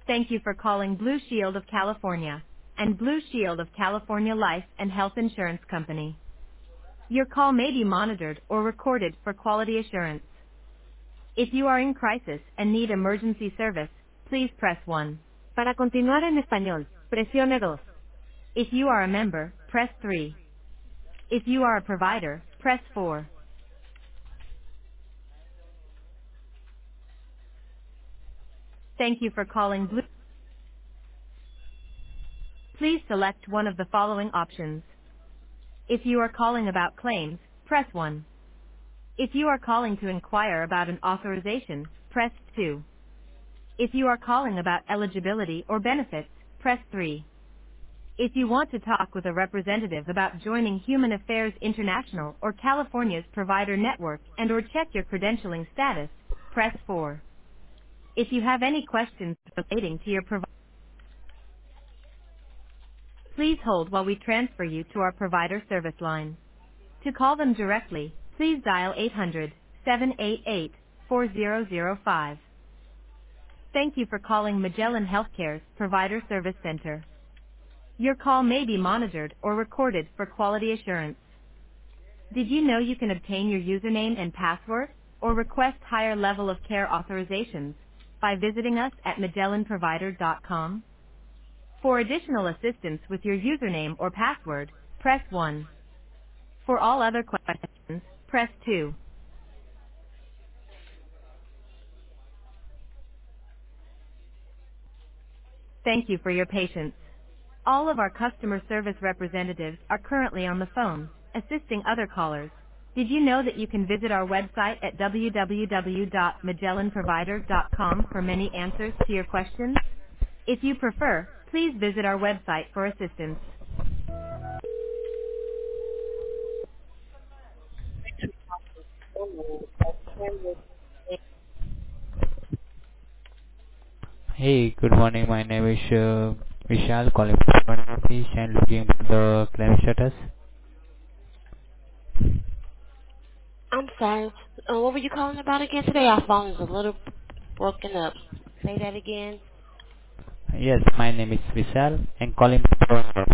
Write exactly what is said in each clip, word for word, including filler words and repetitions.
Thank you for calling Blue Shield of California and Blue Shield of California Life and Health Insurance Company. Your call may be monitored or recorded for quality assurance. If you are in crisis and need emergency service, please press one. Para continuar en español, presione dos. If you are a member, press three. If you are a provider, press four. Thank you for calling Blue. Please select one of the following options. If you are calling about claims, press one. If you are calling to inquire about an authorization, press two. If you are calling about eligibility or benefits, press three. If you want to talk with a representative about joining Human Affairs International or California's provider network and or check your credentialing status, press four. If you have any questions relating to your provider, please hold while we transfer you to our provider service line. To call them directly, please dial eight hundred, seven eight eight, four zero zero five. Thank you for calling Magellan Healthcare's Provider Service Center. Your call may be monitored or recorded for quality assurance. Did you know you can obtain your username and password or request higher level of care authorizations by visiting us at magellan provider dot com? For additional assistance with your username or password, press one. For all other questions, press two. Thank you for your patience. All of our customer service representatives are currently on the phone, assisting other callers. Did you know that you can visit our website at w w w dot magellan provider dot com for many answers to your questions? If you prefer, please visit our website for assistance. Hey, good morning. My name is uh, Vishal calling from Bangladesh and looking for the claim status. I'm sorry. Uh, what were you calling about again today? Our phone is a little broken up. Say that again. Yes, my name is Vishal and calling from uh,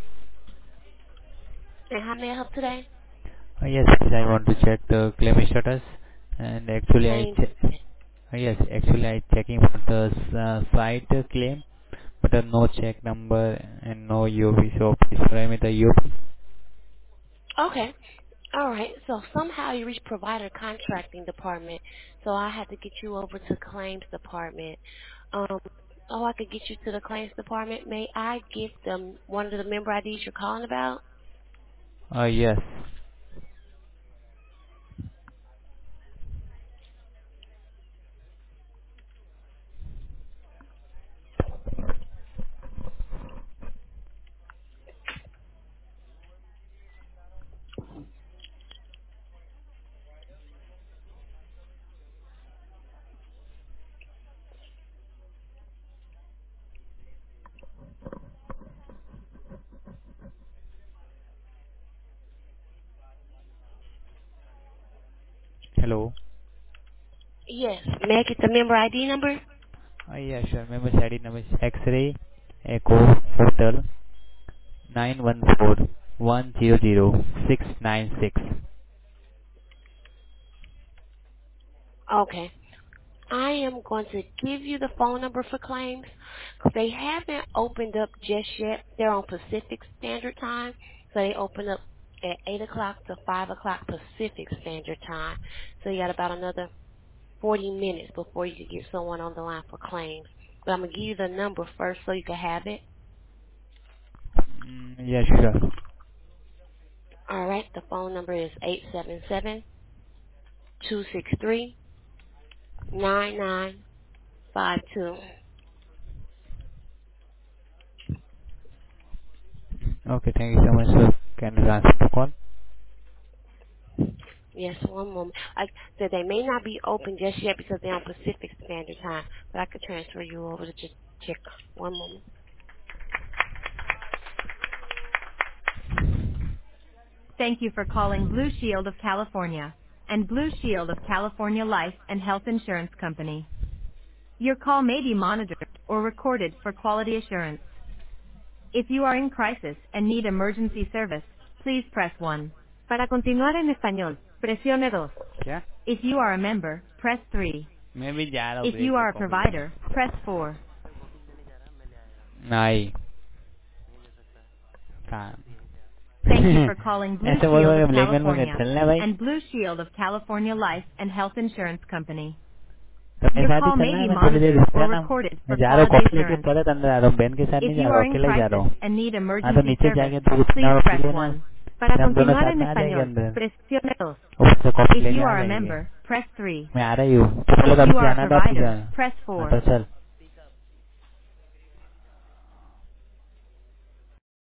And how may I help today? Yes, I want to check the claim status and actually I Claims. che- uh, yes, actually I checking for the uh, site uh, claim but uh, no check number and no U V, so please provide me the U V. Okay. All right. So somehow you reached provider contracting department. So I had to get you over to claims department. Um, oh, I could get you to the claims department. May I give them one of the member I Ds you're calling about? Uh, yes. Hello. Yes. May I get the member I D number? Uh, yeah, sure. Member I D number is X-ray Echo Hotel nine one four one zero zero six nine six. Okay. I am going to give you the phone number for claims. They haven't opened up just yet. They're on Pacific Standard Time, so they open up at eight o'clock to five o'clock Pacific Standard Time. So you got about another forty minutes before you can get someone on the line for claims. But I'm going to give you the number first so you can have it. Mm, yeah, sure. All right, the phone number is eight seven seven, two six three, nine nine five two. Okay, thank you so much, sir. Can you transfer the call? Yes, one moment. I said they may not be open just yet because they're on Pacific Standard Time, but I could transfer you over to just check. One moment. Thank you for calling Blue Shield of California and Blue Shield of California Life and Health Insurance Company. Your call may be monitored or recorded for quality assurance. If you are in crisis and need emergency service, please press one. Para continuar en español, presione dos. क्या If you are a member, press three. मैं भी जा रहा हूँ If break you पे are a coffee provider, लेने press four. नहीं कहाँ Thank you for calling Blue ऐसे बोल Shield रहे of ब्लैक में California चलना है भाई and Blue Shield of California Life and Health Insurance Company. तो मेरे Your साथ ही call may चलना है be मैं थोड़ी देर monitored रुक or जाना recorded मैं for जा रहा हूँ quality कॉफी लेके assurance. तुरंत अंदर आ रहा हूँ बहन के साथ If नहीं जा you रहा are हूँ in अकेले ही जा रहा crisis हूँ and need हाँ तो emergency नीचे service, जाके तो रुकना please और पी press लेना one. Para फिर हम दोनों continuar साथ en में आ जाएंगे español, अंदर presione dos. ऊपर से कॉफी If लेने you आ are a जाएंगे member, press three. मैं आ रही हूँ तो बोला If अभी you are a जाना था अभी provider, जाना press हाँ four. तो चल